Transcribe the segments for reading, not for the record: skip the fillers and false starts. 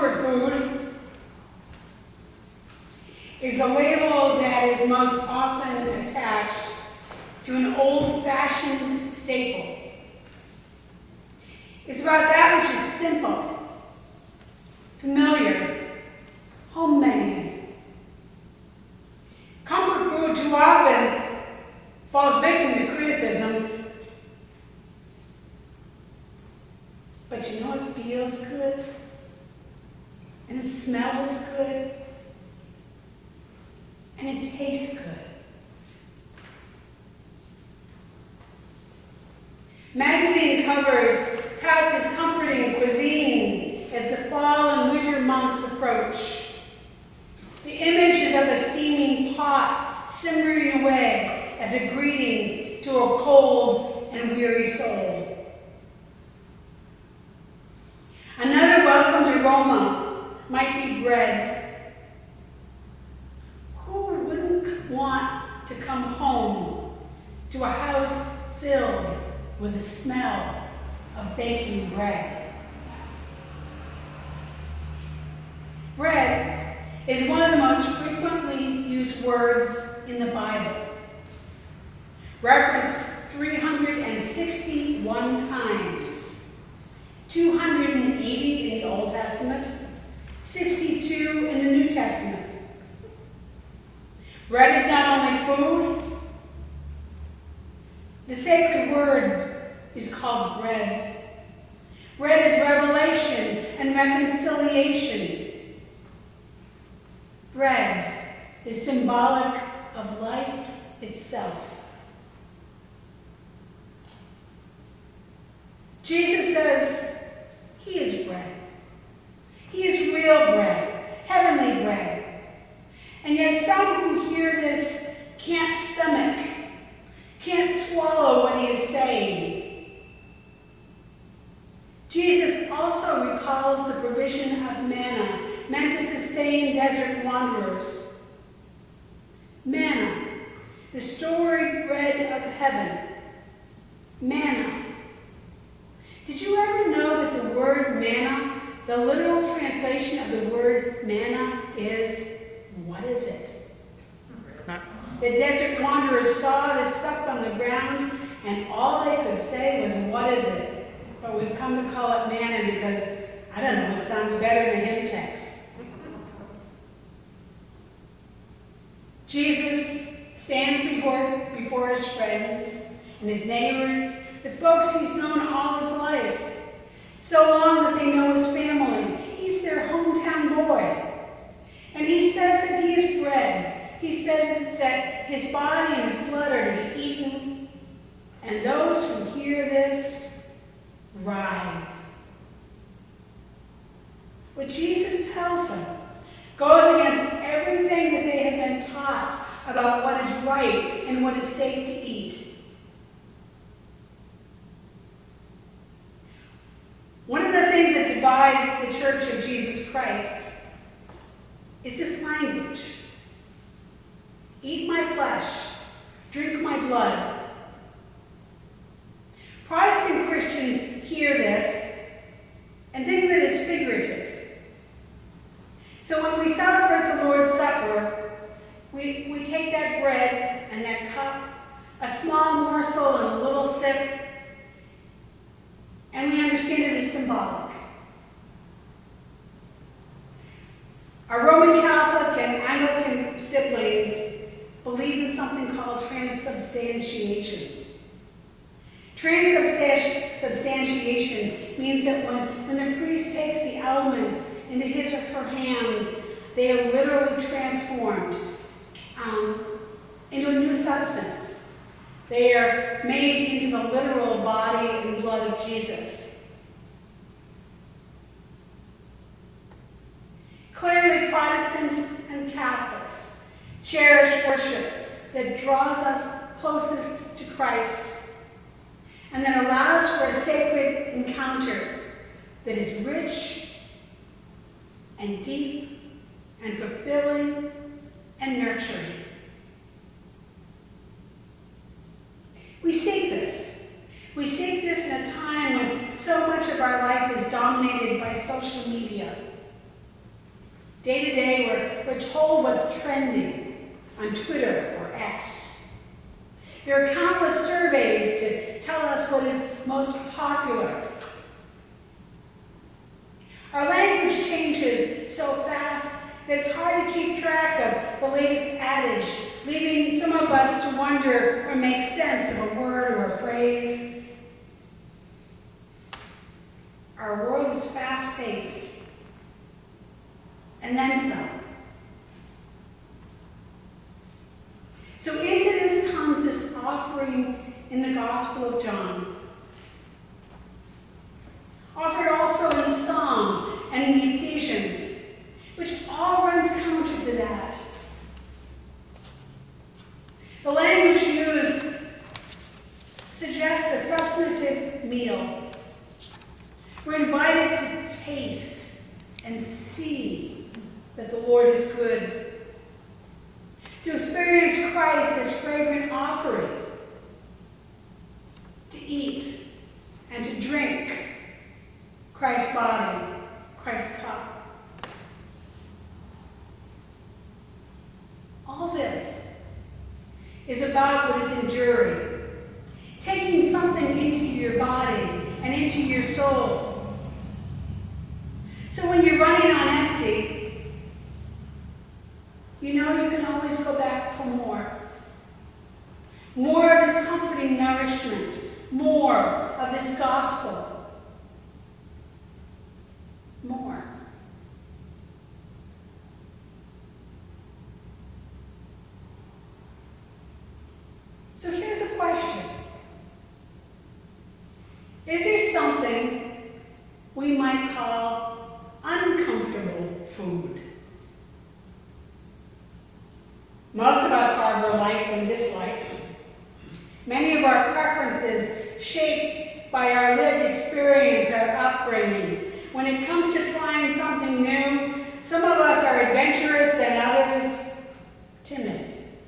Comfort food is a label that is most often attached to an old-fashioned staple. It's about that which is simple, familiar, homemade. Comfort food too often falls victim to criticism. But you know it feels good? And it smells good? And it tastes good. Magazine covers tout this comforting cuisine as the fall and winter months approach. The images of a steaming pot simmering away as a greeting to a cold and weary soul. Another welcomed aroma might be bread. Who wouldn't want to come home to a house filled with the smell of baking bread? Bread is one of the most frequently used words in the Bible, referenced 361 times, 280 in the Old Testament, 62 in the New Testament. Bread is not only food. The sacred word is called bread. Bread is revelation and reconciliation. Bread is symbolic of life itself. Jesus says he is bread. He is real bread, heavenly bread. And yet some who hear this can't stomach, can't swallow what he is saying. Jesus also recalls the provision of manna meant to sustain desert wanderers. Manna, the storied bread of heaven. Manna. Did you ever know that the word manna, the literal translation of the word manna is, what is it? The desert wanderers saw this stuff on the ground, and all they could say was, what is it? But we've come to call it manna because, I don't know, it sounds better in a hymn text. Jesus stands before his friends and his neighbors, the folks he's known all his life, so long that they know his family. He's their hometown boy. And he says that he is bread. He says that his body and his blood are to be eaten, and those who hear this writhe. What Jesus tells them goes against everything that they have been taught about what is right and what is safe to eat. One of the things that divides the Church of Jesus Christ is this language. Eat my flesh, drink my blood. Protestant Christians hear this and think of it as figurative. So when we celebrate the Lord's Supper, we take that bread and that cup, a small morsel and a little sip, and we understand it as symbolic. Our Roman Catholic and Anglican siblings believe in something called transubstantiation. Transubstantiation means that when the priest takes the elements into his or her hands, they are literally transformed into a new substance. They are made into the literal body and blood of Jesus. Clearly, Protestants and Catholics cherish worship that draws us closest to Christ and that allows for a sacred encounter that is rich and deep and fulfilling and nurturing. We seek this. We seek this in a time when so much of our life is dominated by social media. Day to day, we're told what's trending on Twitter or X. There are countless surveys to tell us what is most popular. Our language changes so fast that it's hard to keep track of the latest adage, leaving some of us to wonder or make sense of a word or a phrase. Our world is fast-paced, and then some. So into this comes this offering in the Gospel of John. Offered also in Psalm and in the Ephesians, which all runs counter to that. The language used suggests a substantive meal. We're invited to taste and see that the Lord is good, to experience Christ as fragrant offering, to eat and to drink Christ's body, Christ's cup. All this is about what is enduring, taking something into your body and into your soul. So when you're running on empty, you know you can always go back for more. More of this comforting nourishment, more of this gospel. More. So here's a question. Is there something we might call uncomfortable food? Most of us harbor likes and dislikes. Many of our preferences shaped by our lived experience, our upbringing. When it comes to trying something new, some of us are adventurous and others timid.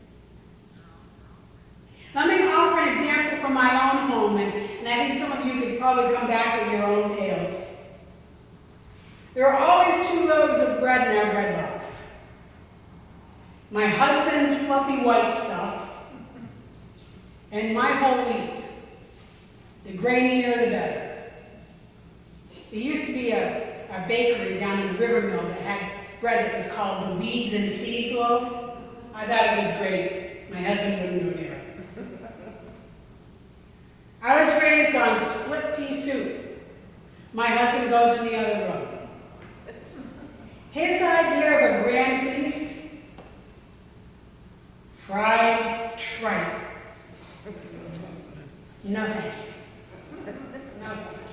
Let me offer an example from my own home, and I think some of you could probably come back with your own tales. There are always 2 loaves of bread in our bread box. My husband's fluffy white stuff, and my whole wheat. The grainier, the better. There used to be a bakery down in Rivermill that had bread that was called the Weeds and Seeds loaf. I thought it was great. My husband wouldn't go near it. I was raised on split pea soup. My husband goes in the other room. His idea of a grand feast, fried tripe. No thank you. No thank you.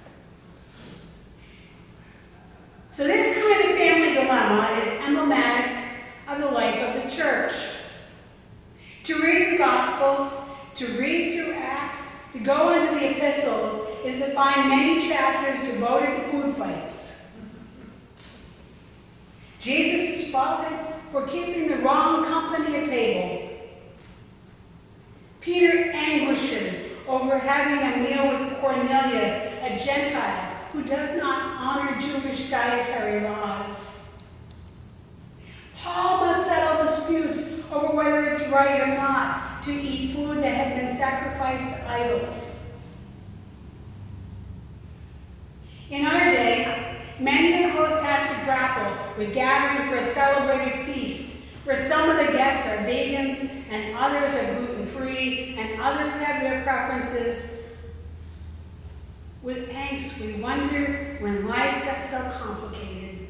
So this kind of family dilemma is emblematic of the life of the church. To read the Gospels, to read through Acts, to go into the epistles, is to find many chapters devoted to food fights. Jesus is faulted for keeping the wrong company at table. Peter anguishes over having a meal with Cornelius, a Gentile who does not honor Jewish dietary laws. Paul must settle disputes over whether it's right or not to eat food that had been sacrificed to idols. In our day, many a host has to grapple with gathering for a celebrated feast where some of the guests are vegans and others are gluten-free and others have their preferences. With angst, we wonder when life got so complicated.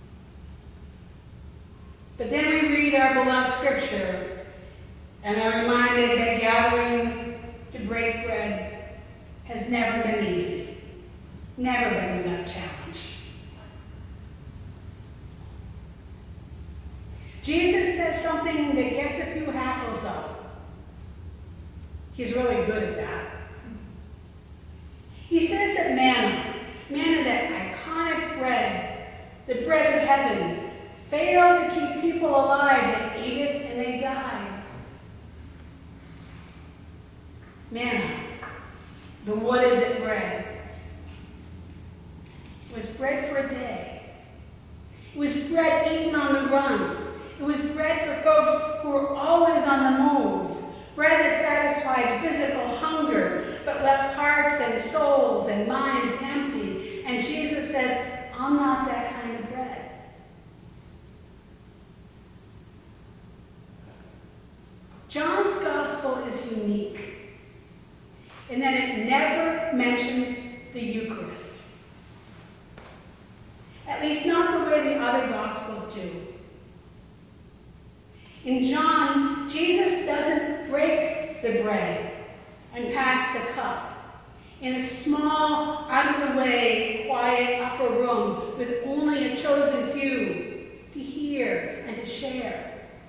But then we read our beloved scripture and are reminded that gathering to break bread has never been easy, never been without challenge. Jesus says something that gets a few hackles up. He's really good at that. He says that manna, that iconic bread, the bread of heaven, failed to keep people alive. They ate it and they died. Manna, the what is it bread, was bread for a day. It was bread run. It was bread for folks who were always on the move. Bread that satisfied physical hunger, but left hearts and souls and minds empty. And Jesus says, I'm not that kind of bread. John's gospel is unique in that it never mentions the Eucharist. At least not the way the other gospels do. In John, Jesus doesn't break the bread and pass the cup in a small, out-of-the-way, quiet upper room with only a chosen few to hear and to share.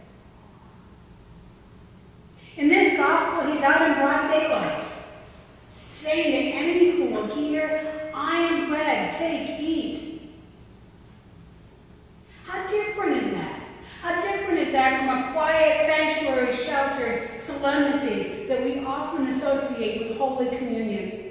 In this gospel, he's out in broad daylight, saying to any who will hear, I am bread, take, eat. How different is that? How different is that from a quiet, sanctuary, sheltered solemnity that we often associate with Holy Communion?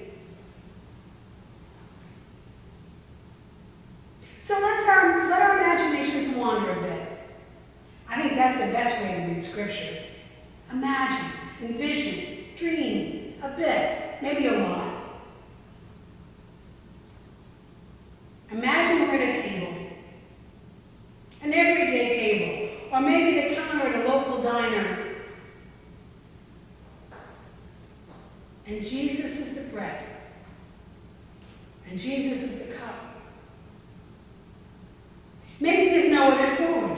So let our imaginations wander a bit. I think that's the best way to read Scripture. Imagine, envision, dream a bit, maybe a lot. Imagine we're at a table, an everyday table, or maybe the counter at a local diner. And Jesus is the bread, and Jesus is the cup. Maybe there's no other food.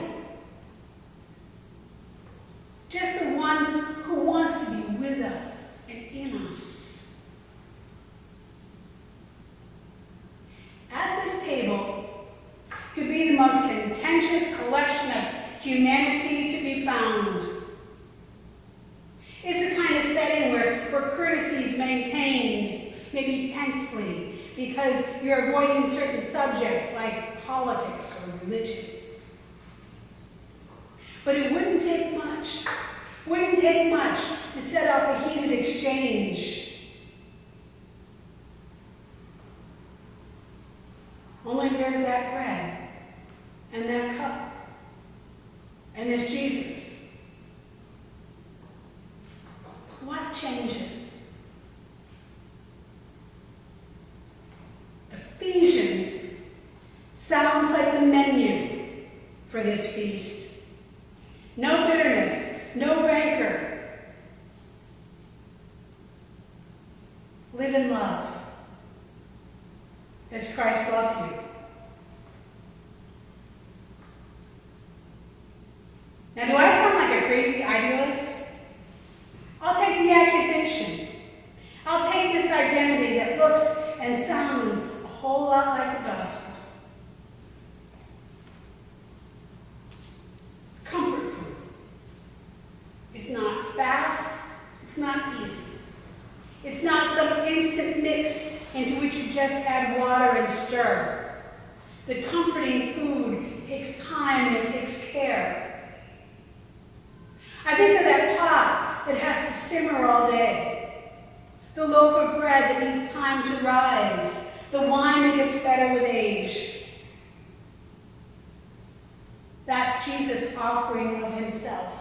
Just the one who wants to be with us and in us. At this table could be the most contentious collection of humanity to be found. It's the kind of setting where courtesy is maintained, maybe tensely, because you're avoiding certain subjects like politics or religion. But it wouldn't take much to set off a heated exchange. Only there's that bread and that cup, and there's Jesus. What changes? Ephesians sounds like the menu for this feast. No bitterness, no rancor. Live in love as Christ loved you. Now, do I sound like a crazy idealist? I'll take the accusation. I'll take this identity that looks and sounds a whole lot like the gospel. Comfort food. It's not fast. It's not easy. It's not some instant mix into which you just add water and stir. The comforting food takes time and it takes care. I think of that pot that has to simmer all day. The loaf of bread that needs time to rise. The wine that gets better with age. That's Jesus' offering of himself.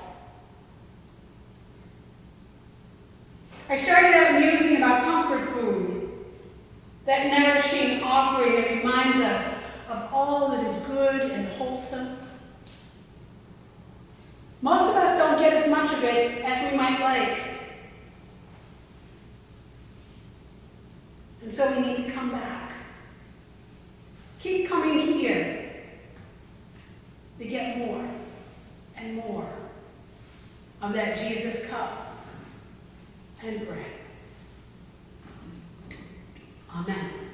I started out musing about comfort food, that nourishing offering that reminds us of all that is good and wholesome. Most of us don't get as much of it as we might like. And so we need to come back. Keep coming here to get more and more of that Jesus cup and bread. Amen.